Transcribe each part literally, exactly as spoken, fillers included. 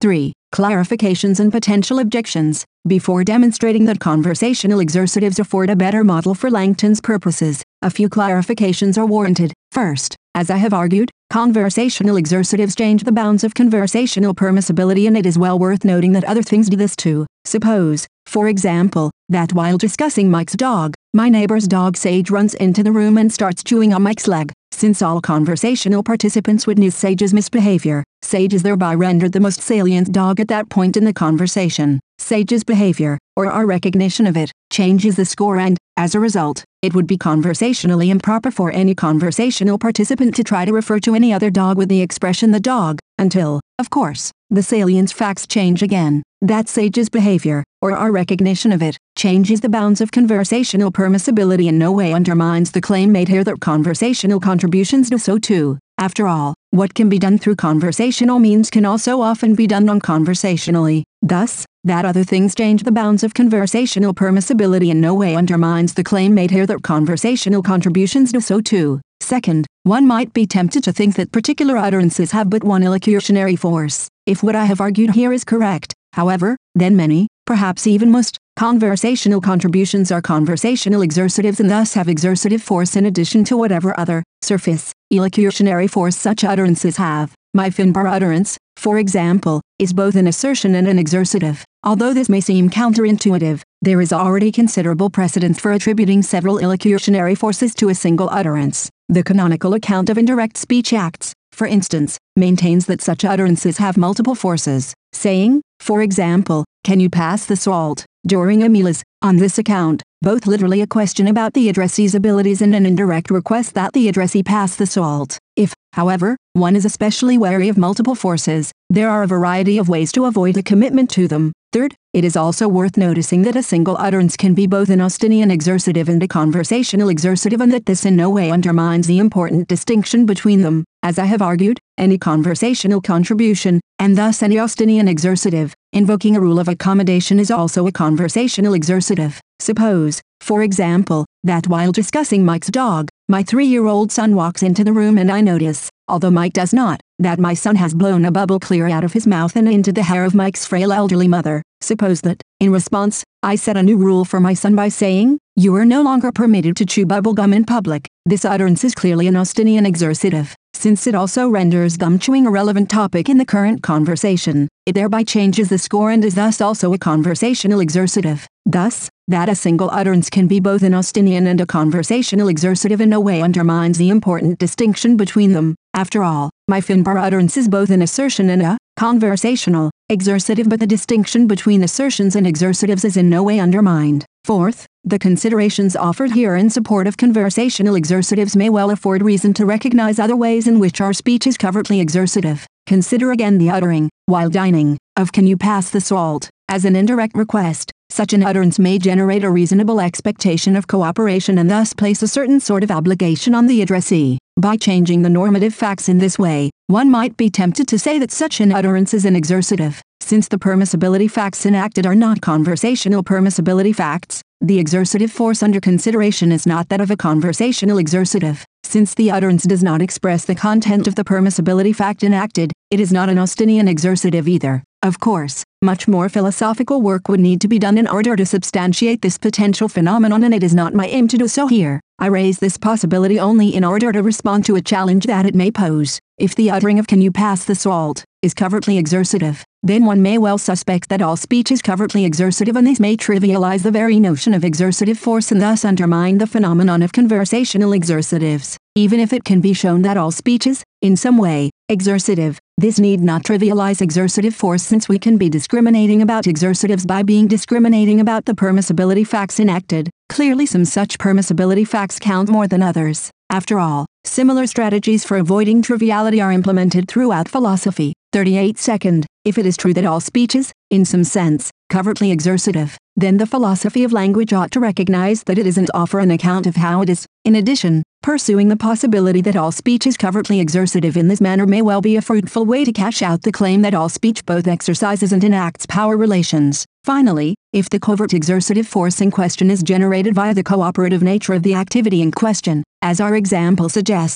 three. Clarifications and potential objections. Before demonstrating that conversational exercitives afford a better model for Langton's purposes, a few clarifications are warranted. First, as I have argued, conversational exercitives change the bounds of conversational permissibility, and it is well worth noting that other things do this too. Suppose, for example, that while discussing Mike's dog, my neighbor's dog Sage runs into the room and starts chewing on Mike's leg. Since all conversational participants witness Sage's misbehavior, Sage is thereby rendered the most salient dog at that point in the conversation. Sage's behavior, or our recognition of it, changes the score, and, as a result, it would be conversationally improper for any conversational participant to try to refer to any other dog with the expression the dog, until, of course, the salient facts change again. That Sage's behavior, or our recognition of it, changes the bounds of conversational permissibility in no way undermines the claim made here that conversational contributions do so too. After all, what can be done through conversational means can also often be done non-conversationally. Thus, that other things change the bounds of conversational permissibility in no way undermines the claim made here that conversational contributions do so too. Second, one might be tempted to think that particular utterances have but one illocutionary force. If what I have argued here is correct, however, then many, perhaps even most, conversational contributions are conversational exercitives and thus have exercitive force in addition to whatever other, surface, illocutionary force such utterances have. My Finbar utterance, for example, is both an assertion and an exercitive. Although this may seem counterintuitive, there is already considerable precedence for attributing several illocutionary forces to a single utterance. The canonical account of indirect speech acts, for instance, maintains that such utterances have multiple forces. Saying, for example, "Can you pass the salt?" during a meal is, on this account, both literally a question about the addressee's abilities and an indirect request that the addressee pass the salt. If, however, one is especially wary of multiple forces, there are a variety of ways to avoid a commitment to them. Third, it is also worth noticing that a single utterance can be both an Austinian exercitive and a conversational exercitive, and that this in no way undermines the important distinction between them. As I have argued, any conversational contribution, and thus any Austinian exercitive, invoking a rule of accommodation is also a conversational exercitive. Suppose, for example, that while discussing Mike's dog, my three-year-old son walks into the room and I notice, although Mike does not, that my son has blown a bubble clear out of his mouth and into the hair of Mike's frail elderly mother. Suppose that, in response, I set a new rule for my son by saying, "You are no longer permitted to chew bubblegum in public." This utterance is clearly an Austinian exercitive, since it also renders gum chewing a relevant topic in the current conversation. It thereby changes the score and is thus also a conversational exercitive. Thus, that a single utterance can be both an Austinian and a conversational exercitive in no way undermines the important distinction between them. After all, my Finbar utterance is both an assertion and a conversational exercitive, but the distinction between assertions and exercitives is in no way undermined. Fourth, the considerations offered here in support of conversational exercitives may well afford reason to recognize other ways in which our speech is covertly exercitive. Consider again the uttering, while dining, of "Can you pass the salt?" as an indirect request. Such an utterance may generate a reasonable expectation of cooperation and thus place a certain sort of obligation on the addressee. By changing the normative facts in this way, one might be tempted to say that such an utterance is an exercitive. Since the permissibility facts enacted are not conversational permissibility facts, the exercitive force under consideration is not that of a conversational exercitive. Since the utterance does not express the content of the permissibility fact enacted, it is not an Austinian exercitive either. Of course, much more philosophical work would need to be done in order to substantiate this potential phenomenon, and it is not my aim to do so here. I raise this possibility only in order to respond to a challenge that it may pose. If the uttering of "Can you pass the salt?" is covertly exercitive, then one may well suspect that all speech is covertly exercitive, and this may trivialize the very notion of exercitive force and thus undermine the phenomenon of conversational exercitives. Even if it can be shown that all speech is, in some way, exercitive, this need not trivialize exercitive force, since we can be discriminating about exercitives by being discriminating about the permissibility facts enacted. Clearly some such permissibility facts count more than others. After all, similar strategies for avoiding triviality are implemented throughout philosophy. thirty-eight Second, if it is true that all speech is, in some sense, covertly exercitive, then the philosophy of language ought to recognize that it isn't offer an account of how it is. In addition, pursuing the possibility that all speech is covertly exercitive in this manner may well be a fruitful way to cash out the claim that all speech both exercises and enacts power relations. Finally, if the covert exercitive force in question is generated via the cooperative nature of the activity in question, as our example suggests,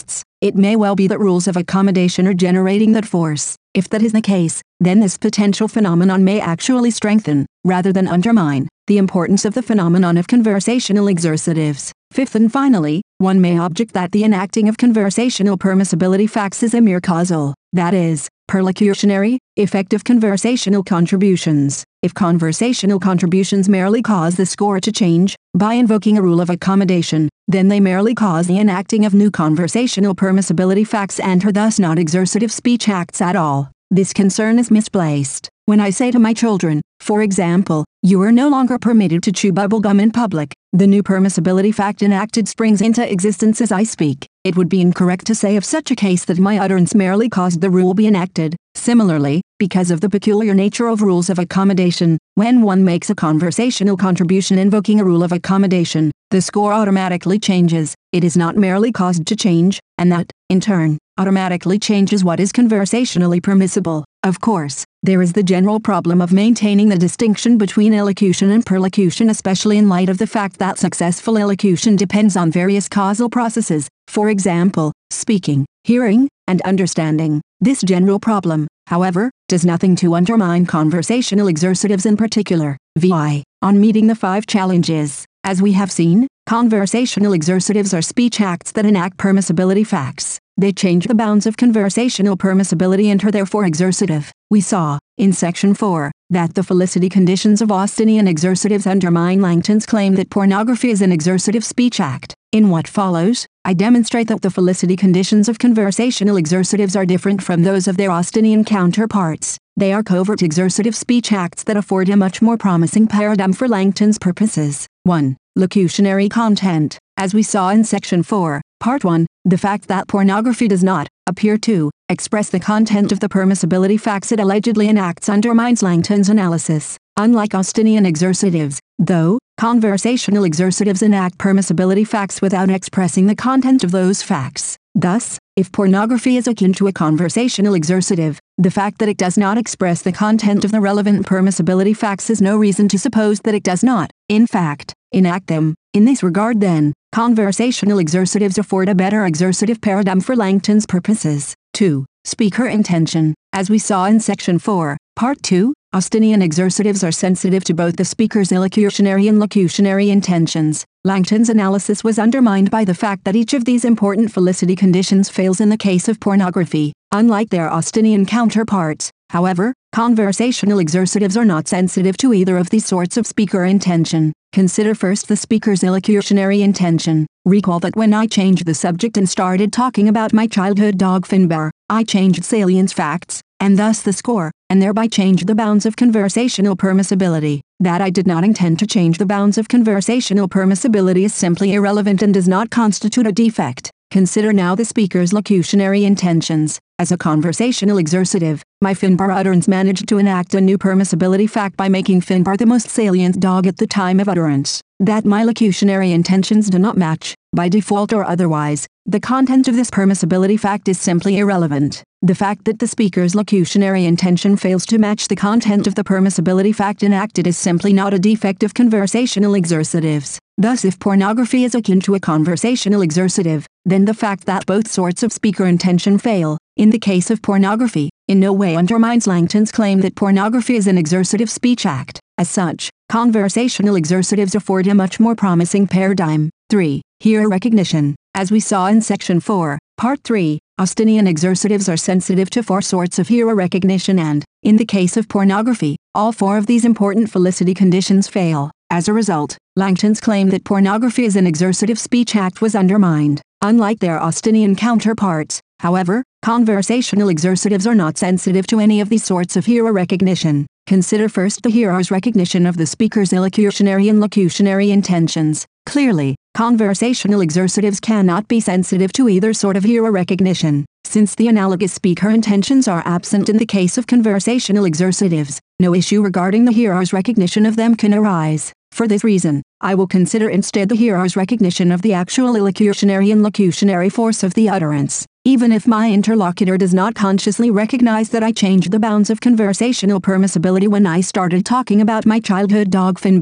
It may well be that rules of accommodation are generating that force. If that is the case, then this potential phenomenon may actually strengthen, rather than undermine, the importance of the phenomenon of conversational exercitives. Fifth and finally, one may object that the enacting of conversational permissibility facts is a mere causal, that is, perlocutionary, effect of conversational contributions. If conversational contributions merely cause the score to change, by invoking a rule of accommodation, then they merely cause the enacting of new conversational permissibility facts and are thus not exercitive speech acts at all. This concern is misplaced. When I say to my children, for example, you are no longer permitted to chew bubblegum in public, the new permissibility fact enacted springs into existence as I speak. It would be incorrect to say of such a case that my utterance merely caused the rule be enacted. Similarly, because of the peculiar nature of rules of accommodation, when one makes a conversational contribution invoking a rule of accommodation, the score automatically changes. It is not merely caused to change, and that, in turn, automatically changes what is conversationally permissible. Of course, there is the general problem of maintaining the distinction between elocution and perlocution, especially in light of the fact that successful elocution depends on various causal processes, for example, speaking, hearing, and understanding. This general problem, however, does nothing to undermine conversational exercitives in particular. V I On meeting the five challenges, as we have seen, conversational exercitives are speech acts that enact permissibility facts. They change the bounds of conversational permissibility and are therefore exercitive. We saw, in Section four, that the felicity conditions of Austinian exercitives undermine Langton's claim that pornography is an exercitive speech act. In what follows, I demonstrate that the felicity conditions of conversational exercitives are different from those of their Austinian counterparts. They are covert exercitive speech acts that afford a much more promising paradigm for Langton's purposes. one. Locutionary content. As we saw in Section four, Part one, the fact that pornography does not appear to express the content of the permissibility facts it allegedly enacts undermines Langton's analysis. Unlike Austinian exercitives, though, conversational exercitives enact permissibility facts without expressing the content of those facts. Thus, if pornography is akin to a conversational exercitive, the fact that it does not express the content of the relevant permissibility facts is no reason to suppose that it does not, in fact, enact them. In this regard then, conversational exercitives afford a better exercitive paradigm for Langton's purposes. two. Speaker intention. As we saw in Section four, Part two, Austinian exercitives are sensitive to both the speaker's elocutionary and locutionary intentions. Langton's analysis was undermined by the fact that each of these important felicity conditions fails in the case of pornography. Unlike their Austinian counterparts, however, conversational exercitives are not sensitive to either of these sorts of speaker intention. Consider first the speaker's elocutionary intention. Recall that when I changed the subject and started talking about my childhood dog Finbar, I changed salient facts, and thus the score, and thereby changed the bounds of conversational permissibility. That I did not intend to change the bounds of conversational permissibility is simply irrelevant and does not constitute a defect. Consider now the speaker's locutionary intentions. As a conversational exercitive, my Finbar utterance managed to enact a new permissibility fact by making Finbar the most salient dog at the time of utterance. That my locutionary intentions do not match, by default or otherwise, the content of this permissibility fact is simply irrelevant. The fact that the speaker's locutionary intention fails to match the content of the permissibility fact enacted is simply not a defect of conversational exercitives. Thus, if pornography is akin to a conversational exercitive, then the fact that both sorts of speaker intention fail, in the case of pornography, in no way undermines Langton's claim that pornography is an exercitive speech act. As such, conversational exercitives afford a much more promising paradigm. three. Hearer recognition. As we saw in Section four, Part three, Austinian exercitives are sensitive to four sorts of hearer recognition and, in the case of pornography, all four of these important felicity conditions fail. As a result, Langton's claim that pornography is an exercitive speech act was undermined. Unlike their Austinian counterparts, however, conversational exercitives are not sensitive to any of these sorts of hearer recognition. Consider first the hearer's recognition of the speaker's elocutionary and locutionary intentions. Clearly, conversational exercitives cannot be sensitive to either sort of hearer recognition. Since the analogous speaker intentions are absent in the case of conversational exercitives, no issue regarding the hearer's recognition of them can arise. For this reason, I will consider instead the hearer's recognition of the actual elocutionary and locutionary force of the utterance. Even if my interlocutor does not consciously recognize that I changed the bounds of conversational permissibility when I started talking about my childhood dog Finbar,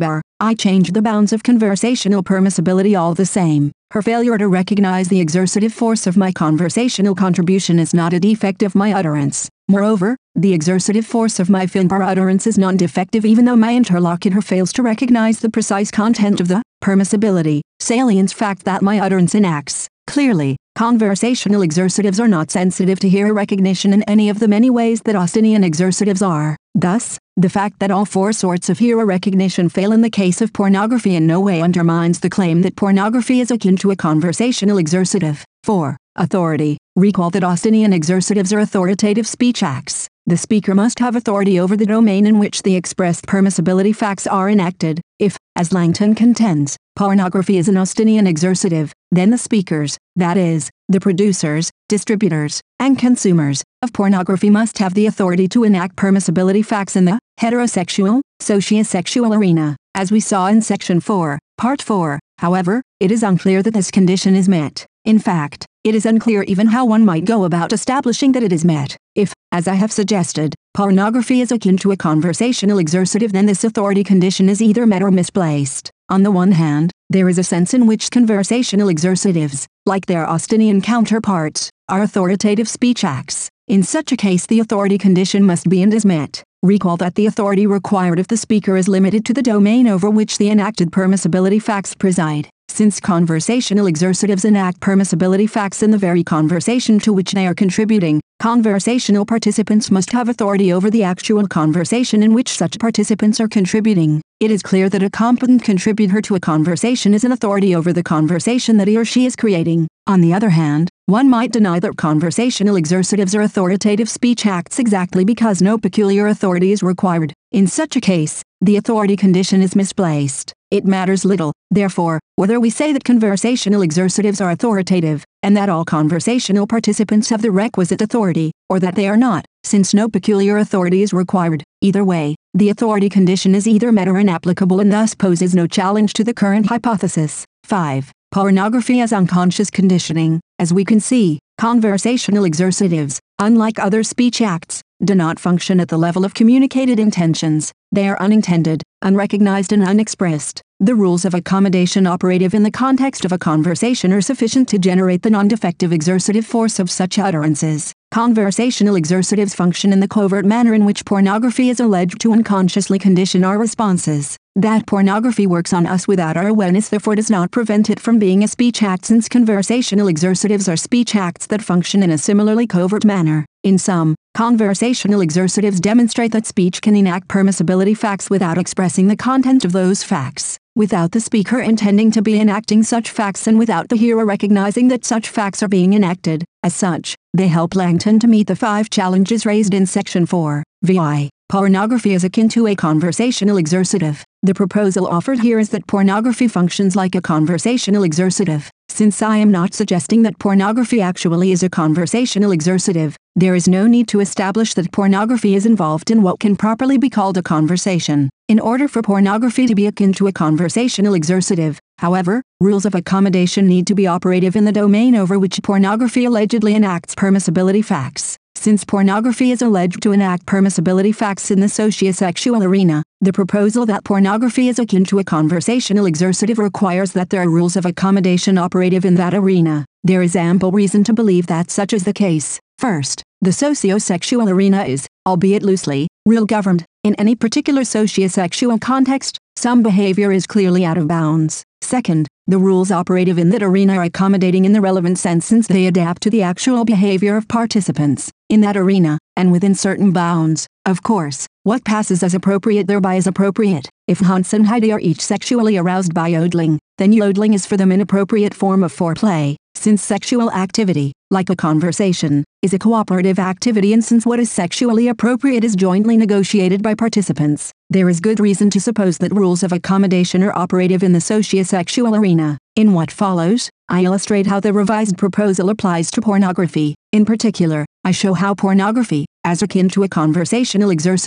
I changed the bounds of conversational permissibility all the same. Her failure to recognize the exercitive force of my conversational contribution is not a defect of my utterance. Moreover, the exercitive force of my FINPAR utterance is non-defective even though my interlocutor fails to recognize the precise content of the permissibility, salience fact that my utterance enacts. Clearly, conversational exercitives are not sensitive to hearer recognition in any of the many ways that Austinian exercitives are. Thus, the fact that all four sorts of hearer recognition fail in the case of pornography in no way undermines the claim that pornography is akin to a conversational exercitive. four. Authority. Recall that Austinian exercitives are authoritative speech acts. The speaker must have authority over the domain in which the expressed permissibility facts are enacted. If, as Langton contends, pornography is an Austinian exercitive, then the speakers, that is, the producers, distributors, and consumers, of pornography must have the authority to enact permissibility facts in the heterosexual, sociosexual arena, as we saw in Section four, Part four. However, it is unclear that this condition is met. In fact, it is unclear even how one might go about establishing that it is met. If, as I have suggested, pornography is akin to a conversational exercitive, then this authority condition is either met or misplaced. On the one hand, there is a sense in which conversational exercitives, like their Austinian counterparts, are authoritative speech acts. In such a case, the authority condition must be and is met. Recall that the authority required of the speaker is limited to the domain over which the enacted permissibility facts preside. Since conversational exercitives enact permissibility facts in the very conversation to which they are contributing, conversational participants must have authority over the actual conversation in which such participants are contributing. It is clear that a competent contributor to a conversation is an authority over the conversation that he or she is creating. On the other hand, one might deny that conversational exercitives are authoritative speech acts exactly because no peculiar authority is required. In such a case, the authority condition is misplaced. It matters little, therefore, whether we say that conversational exercitives are authoritative, and that all conversational participants have the requisite authority, or that they are not, since no peculiar authority is required. Either way, the authority condition is either met or inapplicable and thus poses no challenge to the current hypothesis. five. Pornography as unconscious conditioning. As we can see, conversational exercitives, unlike other speech acts, do not function at the level of communicated intentions. They are unintended, unrecognized and unexpressed. The rules of accommodation operative in the context of a conversation are sufficient to generate the non-defective exercitive force of such utterances. Conversational exercitives function in the covert manner in which pornography is alleged to unconsciously condition our responses. That pornography works on us without our awareness therefore does not prevent it from being a speech act, since conversational exercitives are speech acts that function in a similarly covert manner. In sum, conversational exercitives demonstrate that speech can enact permissibility facts without expressing the content of those facts, without the speaker intending to be enacting such facts and without the hearer recognizing that such facts are being enacted. As such, they help Langton to meet the five challenges raised in Section four. Vi. Pornography is akin to a conversational exercitive. The proposal offered here is that pornography functions like a conversational exercitive. Since I am not suggesting that pornography actually is a conversational exercitive, there is no need to establish that pornography is involved in what can properly be called a conversation. In order for pornography to be akin to a conversational exercitive, however, rules of accommodation need to be operative in the domain over which pornography allegedly enacts permissibility facts. Since pornography is alleged to enact permissibility facts in the sociosexual arena, the proposal that pornography is akin to a conversational exercitive requires that there are rules of accommodation operative in that arena. There is ample reason to believe that such is the case. First, the sociosexual arena is, albeit loosely, rule-governed. In any particular sociosexual context, some behavior is clearly out of bounds. Second, the rules operative in that arena are accommodating in the relevant sense since they adapt to the actual behavior of participants in that arena, and within certain bounds. Of course, what passes as appropriate thereby is appropriate. If Hans and Heidi are each sexually aroused by yodeling, then yodeling is for them an appropriate form of foreplay. Since sexual activity, like a conversation, is a cooperative activity and since what is sexually appropriate is jointly negotiated by participants, there is good reason to suppose that rules of accommodation are operative in the sociosexual arena. In what follows, I illustrate how the revised proposal applies to pornography. In particular, I show how pornography, as akin to a conversational exercitive,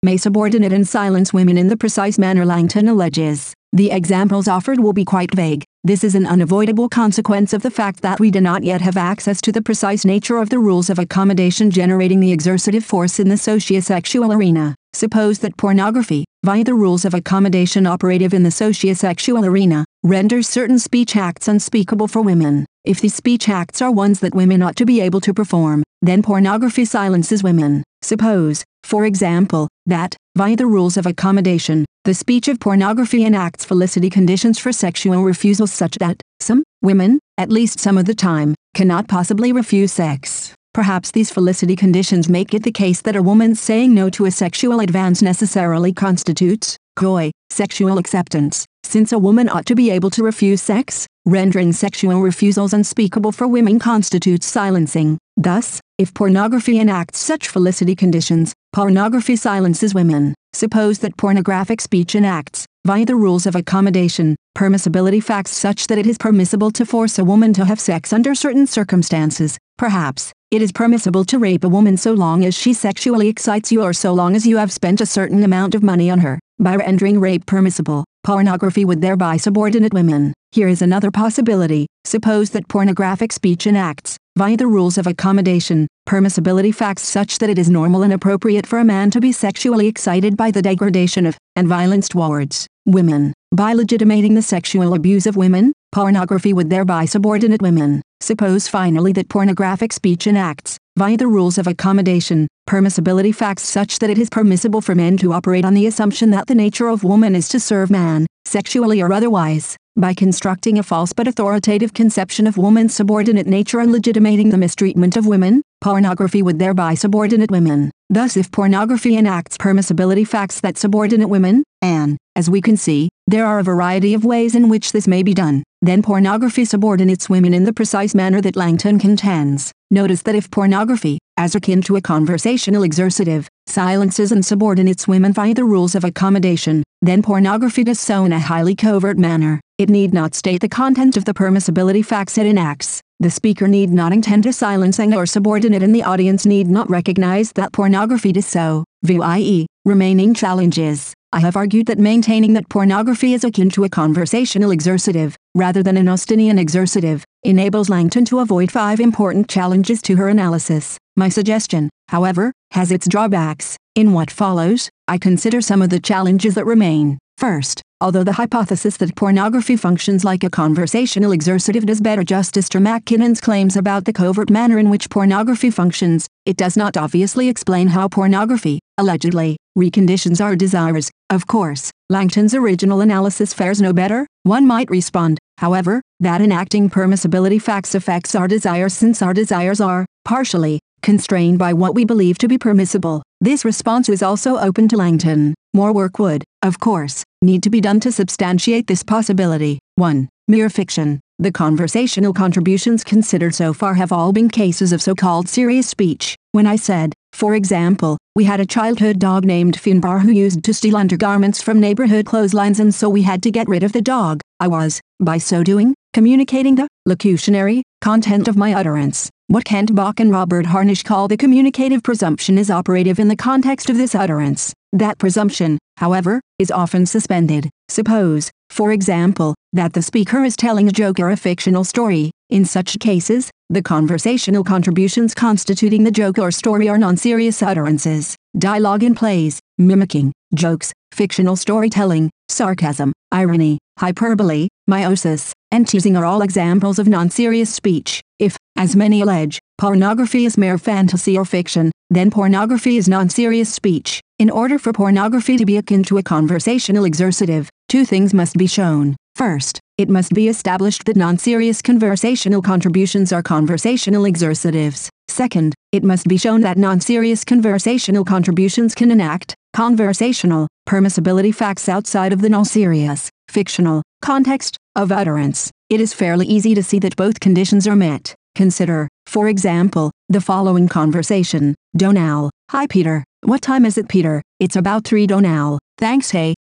may subordinate and silence women in the precise manner Langton alleges. The examples offered will be quite vague. This is an unavoidable consequence of the fact that we do not yet have access to the precise nature of the rules of accommodation generating the exercitive force in the sociosexual arena. Suppose that pornography, via the rules of accommodation operative in the sociosexual arena, renders certain speech acts unspeakable for women. If these speech acts are ones that women ought to be able to perform, then pornography silences women. Suppose, for example, that, via the rules of accommodation, the speech of pornography enacts felicity conditions for sexual refusal such that, some, women, at least some of the time, cannot possibly refuse sex. Perhaps these felicity conditions make it the case that a woman's saying no to a sexual advance necessarily constitutes, coy, sexual acceptance, since a woman ought to be able to refuse sex, rendering sexual refusals unspeakable for women constitutes silencing. Thus, if pornography enacts such felicity conditions, pornography silences women. Suppose that pornographic speech enacts, via the rules of accommodation, permissibility facts such that it is permissible to force a woman to have sex under certain circumstances. Perhaps, it is permissible to rape a woman so long as she sexually excites you or so long as you have spent a certain amount of money on her. By rendering rape permissible, pornography would thereby subordinate women. Here is another possibility. Suppose that pornographic speech enacts, via the rules of accommodation, permissibility facts such that it is normal and appropriate for a man to be sexually excited by the degradation of, and violence towards, women. By legitimating the sexual abuse of women, pornography would thereby subordinate women. Suppose finally that pornographic speech enacts, via the rules of accommodation, permissibility facts such that it is permissible for men to operate on the assumption that the nature of woman is to serve man, sexually or otherwise. By constructing a false but authoritative conception of woman's subordinate nature and legitimating the mistreatment of women, pornography would thereby subordinate women. Thus if pornography enacts permissibility facts that subordinate women, and, as we can see, there are a variety of ways in which this may be done, then pornography subordinates women in the precise manner that Langton contends. Notice that if pornography, as akin to a conversational exercitive, silences and subordinates women via the rules of accommodation, then pornography does so in a highly covert manner. It need not state the content of the permissibility facts it enacts. The speaker need not intend to silencing or subordinate and the audience need not recognize that pornography does so. View that is, remaining challenges. I have argued that maintaining that pornography is akin to a conversational exercitive, rather than an Austinian exercitive, enables Langton to avoid five important challenges to her analysis. My suggestion, however, has its drawbacks. In what follows, I consider some of the challenges that remain. First, although the hypothesis that pornography functions like a conversational exercitive does better justice to MacKinnon's claims about the covert manner in which pornography functions, it does not obviously explain how pornography, allegedly, reconditions our desires. Of course, Langton's original analysis fares no better. One might respond, however, that enacting permissibility facts affects our desires since our desires are, partially, constrained by what we believe to be permissible. This response is also open to Langton. More work would, of course, need to be done to substantiate this possibility. one. Mere fiction. The conversational contributions considered so far have all been cases of so-called serious speech. When I said, for example, we had a childhood dog named Finbar who used to steal undergarments from neighborhood clotheslines and so we had to get rid of the dog, I was, by so doing, communicating the locutionary content of my utterance. What Kent Bach and Robert Harnish call the communicative presumption is operative in the context of this utterance. That presumption, however, is often suspended. Suppose, for example, that the speaker is telling a joke or a fictional story. In such cases, the conversational contributions constituting the joke or story are non-serious utterances. Dialogue in plays, mimicking, jokes, fictional storytelling, sarcasm, irony, hyperbole, meiosis, and teasing are all examples of non-serious speech. If, as many allege, pornography is mere fantasy or fiction, then pornography is non-serious speech. In order for pornography to be akin to a conversational exercitive, two things must be shown. First, it must be established that non-serious conversational contributions are conversational exercitives. Second, it must be shown that non-serious conversational contributions can enact conversational permissibility facts outside of the non-serious, fictional context of utterance. It is fairly easy to see that both conditions are met. Consider, for example, the following conversation. Donal: Hi Peter. What time is it, Peter? It's about three. Donal: Thanks. Hey,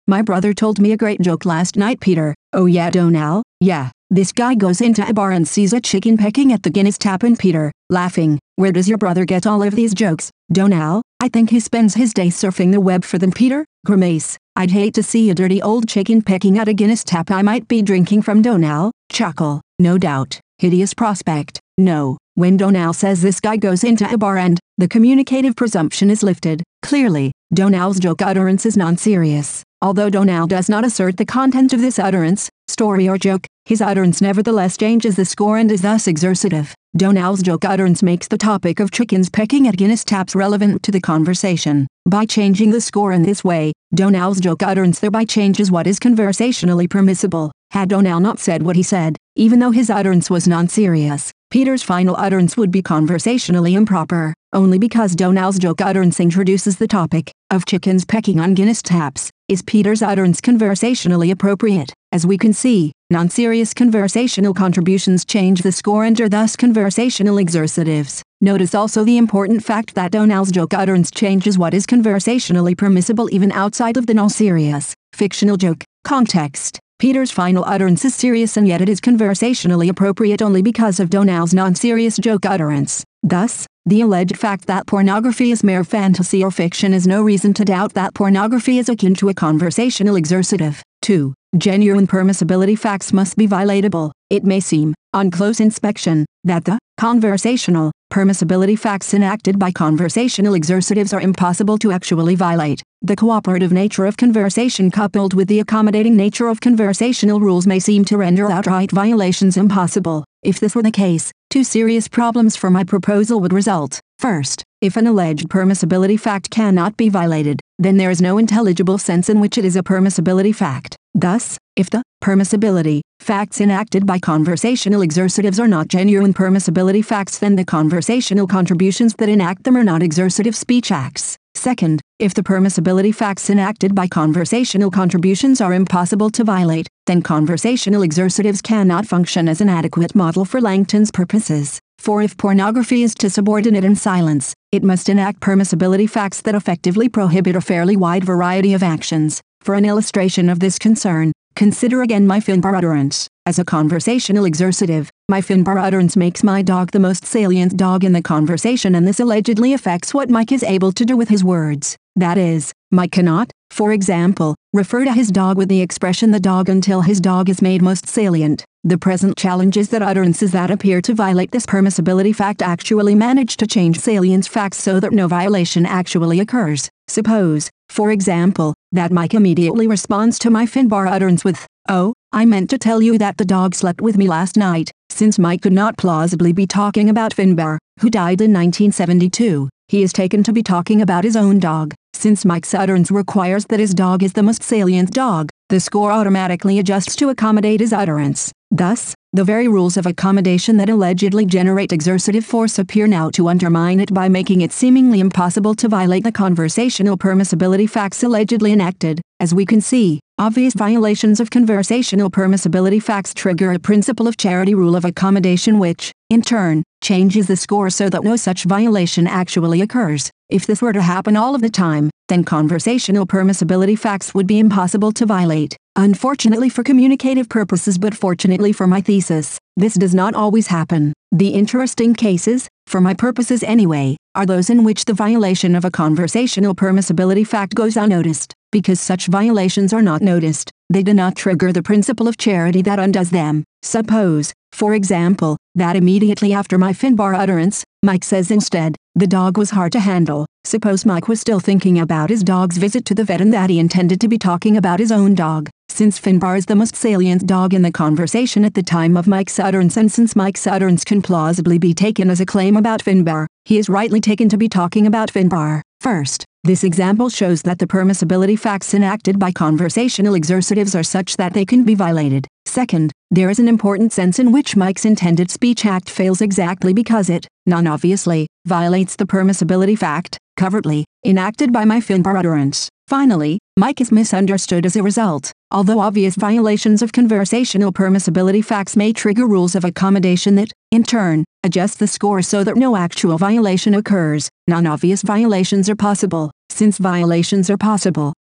My brother told me a great joke last night, Peter. Oh yeah, Donal? Yeah. This guy goes into a bar and sees a chicken pecking at the Guinness tap and Peter, laughing, where does your brother get all of these jokes, Donal? I think he spends his day surfing the web for them, Peter. Grimace. I'd hate to see a dirty old chicken pecking at a Guinness tap I might be drinking from, Donal. Chuckle. No doubt. Hideous prospect. No. When Donal says this guy goes into a bar and, the communicative presumption is lifted. Clearly, Donal's joke utterance is non-serious. Although Donal does not assert the content of this utterance, story or joke, his utterance nevertheless changes the score and is thus exercitive. Donal's joke utterance makes the topic of chickens pecking at Guinness taps relevant to the conversation. By changing the score in this way, Donal's joke utterance thereby changes what is conversationally permissible. Had Donal not said what he said, even though his utterance was non-serious, Peter's final utterance would be conversationally improper, only because Donal's joke utterance introduces the topic of chickens pecking on Guinness taps. Is Peter's utterance conversationally appropriate? As we can see, non-serious conversational contributions change the score and are thus conversational exercitives. Notice also the important fact that Donal's joke utterance changes what is conversationally permissible even outside of the non-serious, fictional joke context. Peter's final utterance is serious and yet it is conversationally appropriate only because of Donal's non-serious joke utterance. Thus, the alleged fact that pornography is mere fantasy or fiction is no reason to doubt that pornography is akin to a conversational exercitive. two. Genuine permissibility facts must be violatable. It may seem, on close inspection, that the conversational permissibility facts enacted by conversational exercitives are impossible to actually violate. The cooperative nature of conversation coupled with the accommodating nature of conversational rules may seem to render outright violations impossible. If this were the case, two serious problems for my proposal would result. First, if an alleged permissibility fact cannot be violated, then there is no intelligible sense in which it is a permissibility fact. Thus, if the permissibility facts enacted by conversational exercitives are not genuine permissibility facts, then the conversational contributions that enact them are not exercitive speech acts. Second, if the permissibility facts enacted by conversational contributions are impossible to violate, then conversational exercitives cannot function as an adequate model for Langton's purposes. For if pornography is to subordinate in silence, it must enact permissibility facts that effectively prohibit a fairly wide variety of actions. For an illustration of this concern, consider again my Finbar utterance. As a conversational exercitive, my Finbar utterance makes my dog the most salient dog in the conversation, and this allegedly affects what Mike is able to do with his words. That is, Mike cannot, for example, refer to his dog with the expression the dog until his dog is made most salient. The present challenge is that utterances that appear to violate this permissibility fact actually manage to change salience facts so that no violation actually occurs. Suppose, for example, that Mike immediately responds to my Finbar utterance with, "Oh, I meant to tell you that the dog slept with me last night." Since Mike could not plausibly be talking about Finbar, who died in nineteen seventy-two, he is taken to be talking about his own dog. Since Mike's utterance requires that his dog is the most salient dog, the score automatically adjusts to accommodate his utterance. Thus, the very rules of accommodation that allegedly generate exercitive force appear now to undermine it by making it seemingly impossible to violate the conversational permissibility facts allegedly enacted. As we can see, obvious violations of conversational permissibility facts trigger a principle of charity rule of accommodation which, in turn, changes the score so that no such violation actually occurs. If this were to happen all of the time, then conversational permissibility facts would be impossible to violate. Unfortunately for communicative purposes but fortunately for my thesis, this does not always happen. The interesting cases, for my purposes anyway, are those in which the violation of a conversational permissibility fact goes unnoticed. Because such violations are not noticed, they do not trigger the principle of charity that undoes them. Suppose, for example, that immediately after my Finbar utterance, Mike says instead, "The dog was hard to handle." Suppose Mike was still thinking about his dog's visit to the vet and that he intended to be talking about his own dog. Since Finbar is the most salient dog in the conversation at the time of Mike's utterance, and since Mike's utterance can plausibly be taken as a claim about Finbar, he is rightly taken to be talking about Finbar. First, this example shows that the permissibility facts enacted by conversational exercitives are such that they can be violated. Second, there is an important sense in which Mike's intended speech act fails exactly because it, non-obviously, violates the permissibility fact, covertly, enacted by my Finbar utterance. Finally, Mike is misunderstood as a result. Although obvious violations of conversational permissibility facts may trigger rules of accommodation that, in turn, adjust the score so that no actual violation occurs, non-obvious violations are possible. Since violations are possible,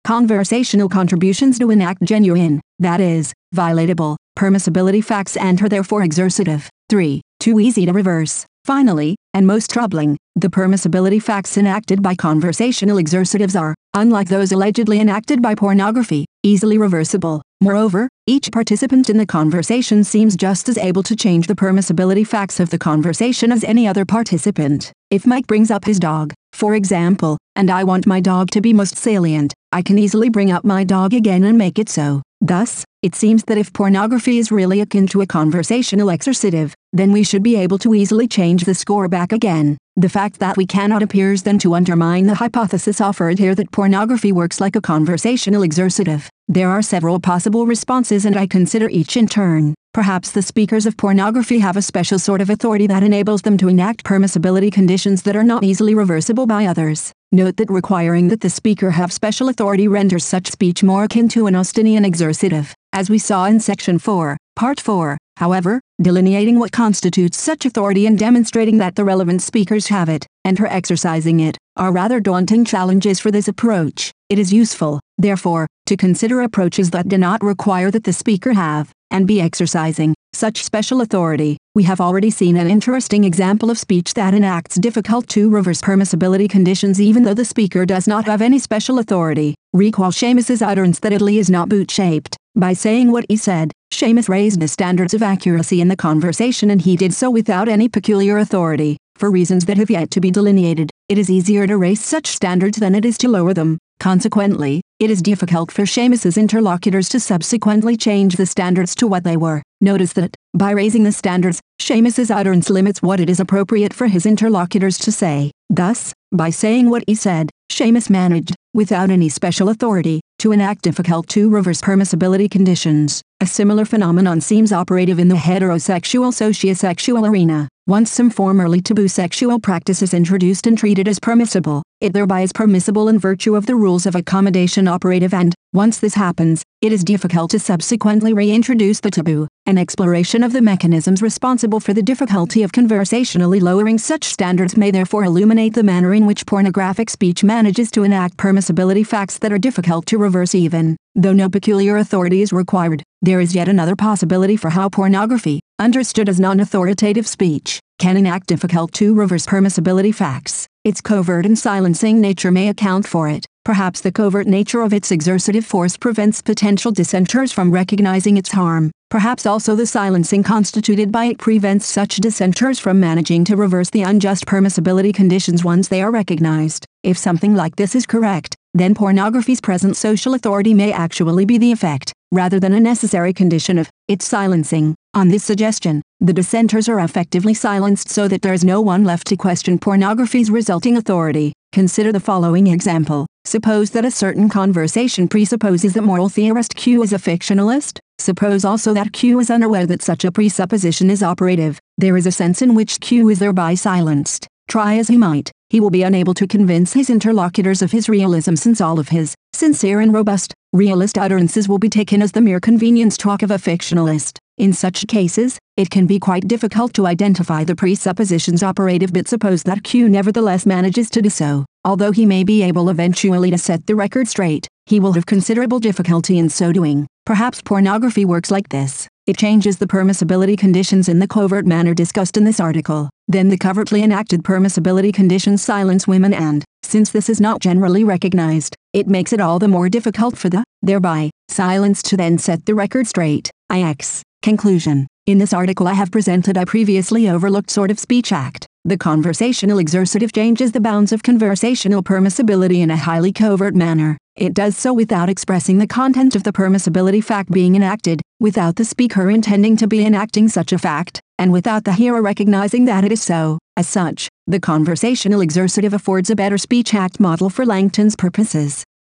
Conversational contributions do enact genuine, that is, violatable, permissibility facts and are therefore exercitive. three. Too easy to reverse. Finally, and most troubling, the permissibility facts enacted by conversational exercitives are, unlike those allegedly enacted by pornography, easily reversible. Moreover, each participant in the conversation seems just as able to change the permissibility facts of the conversation as any other participant. If Mike brings up his dog, for example, and I want my dog to be most salient, I can easily bring up my dog again and make it so. Thus, it seems that if pornography is really akin to a conversational exercitive, then we should be able to easily change the score back again. The fact that we cannot appears then to undermine the hypothesis offered here that pornography works like a conversational exercitive. There are several possible responses and I consider each in turn. Perhaps the speakers of pornography have a special sort of authority that enables them to enact permissibility conditions that are not easily reversible by others. Note that requiring that the speaker have special authority renders such speech more akin to an Austinian exercitive, as we saw in Section four, Part four. However, delineating what constitutes such authority and demonstrating that the relevant speakers have it, and are exercising it, are rather daunting challenges for this approach. It is useful, therefore, to consider approaches that do not require that the speaker have, and be exercising, such special authority. We have already seen an interesting example of speech that enacts difficult to reverse permissibility conditions even though the speaker does not have any special authority. Recall Seamus's utterance that Italy is not boot-shaped. By saying what he said, Seamus raised the standards of accuracy in the conversation and he did so without any peculiar authority. For reasons that have yet to be delineated, it is easier to raise such standards than it is to lower them. Consequently, it is difficult for Seamus's interlocutors to subsequently change the standards to what they were. Notice that, by raising the standards, Seamus's utterance limits what it is appropriate for his interlocutors to say. Thus, by saying what he said, Seamus managed, without any special authority, to enact difficult to reverse permissibility conditions. A similar phenomenon seems operative in the heterosexual sociosexual arena. Once some formerly taboo sexual practice is introduced and treated as permissible, it thereby is permissible in virtue of the rules of accommodation operative and, once this happens, it is difficult to subsequently reintroduce the taboo. An exploration of the mechanisms responsible for the difficulty of conversationally lowering such standards may therefore illuminate the manner in which pornographic speech manages to enact permissibility facts that are difficult to reverse even, though no peculiar authority is required. There is yet another possibility for how pornography, understood as non-authoritative speech, can enact difficult to reverse permissibility facts. Its covert and silencing nature may account for it. Perhaps the covert nature of its exercitive force prevents potential dissenters from recognizing its harm. Perhaps also the silencing constituted by it prevents such dissenters from managing to reverse the unjust permissibility conditions once they are recognized. If something like this is correct, then pornography's present social authority may actually be the effect, rather than a necessary condition of, its silencing. On this suggestion, the dissenters are effectively silenced so that there is no one left to question pornography's resulting authority. Consider the following example. Suppose that a certain conversation presupposes that moral theorist Q is a fictionalist. Suppose also that Q is unaware that such a presupposition is operative. There is a sense in which Q is thereby silenced. Try as he might, he will be unable to convince his interlocutors of his realism since all of his sincere and robust, realist utterances will be taken as the mere convenience talk of a fictionalist. In such cases, it can be quite difficult to identify the presuppositions operative, but suppose that Q nevertheless manages to do so. Although he may be able eventually to set the record straight, he will have considerable difficulty in so doing. Perhaps pornography works like this. It changes the permissibility conditions in the covert manner discussed in this article. Then the covertly enacted permissibility conditions silence women and, since this is not generally recognized, it makes it all the more difficult for the, thereby, silenced to then set the record straight. I X. Conclusion. In this article I have presented a previously overlooked sort of speech act. The conversational exercitive changes the bounds of conversational permissibility in a highly covert manner. It does so without expressing the content of the permissibility fact being enacted, without the speaker intending to be enacting such a fact, and without the hearer recognizing that it is so. As such, the conversational exercitive affords a better speech act model for Langton's purposes.